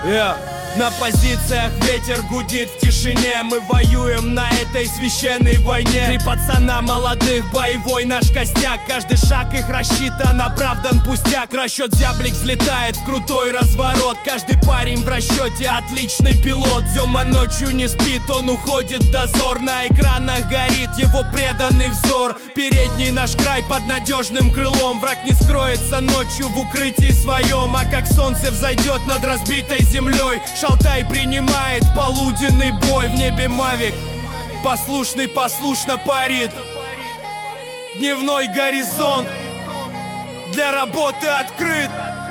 На позициях ветер гудит в тишине. Мы воюем на этой священной войне. Три пацана молодых, боевой наш костяк. Каждый шаг их рассчитан, оправдан пустяк. Расчет зяблик взлетает в крутой разворот. Каждый парень в расчете отличный пилот. Зема ночью не спит, он уходит в дозор. На экранах горит его преданный взор. Передний наш край под надежным крылом. Враг не скроется ночью в укрытии своем. А как солнце взойдет над разбитой землей, Шалтай принимает полуденный бой. В небе мавик послушный послушно парит. Дневной горизонт для работы открыт.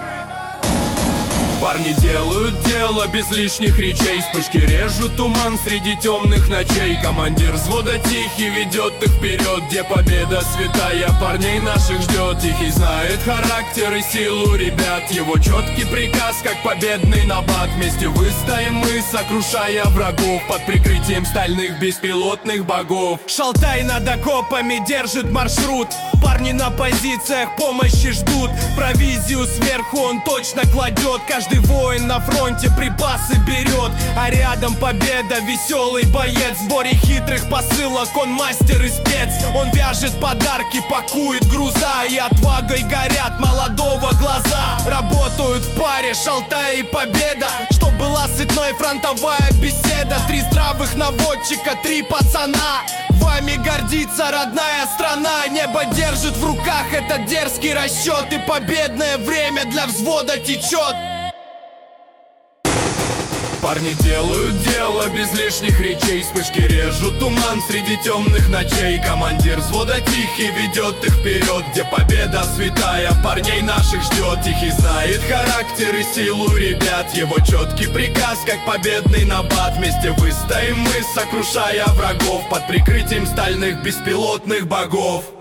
Парни делают дело без лишних речей. Вспышки режут туман среди темных ночей. Командир взвода тихий ведет их вперед, где победа святая парней наших ждет. Тихий знает характер и силу ребят. Его четкий приказ, как победный набат. Вместе выстоим мы, сокрушая врагов под прикрытием стальных беспилотных богов. Шалтай над окопами держит маршрут. Парни на позициях помощи ждут. Провизию сверху он точно кладет. Каждый воин на фронте припасы берет. А рядом победа, веселый боец. В сборе хитрых посылок он мастер и спец. Он вяжет подарки, пакует груза. И отвагой горят молодого глаза. Работают в паре Шалтай и победа, чтоб была сытной фронтовая беседа. Три здравых наводчика, три пацана. Вами гордится родная страна. Небо держит в руках этот дерзкий расчет. И победное время для взвода течет. Парни делают дело без лишних речей. Вспышки режут туман среди темных ночей. Командир взвода тихий ведет их вперед, где победа святая парней наших ждет. Тихий знает характер и силу ребят. Его четкий приказ, как победный набат. Вместе выстоим мы, сокрушая врагов под прикрытием стальных беспилотных богов.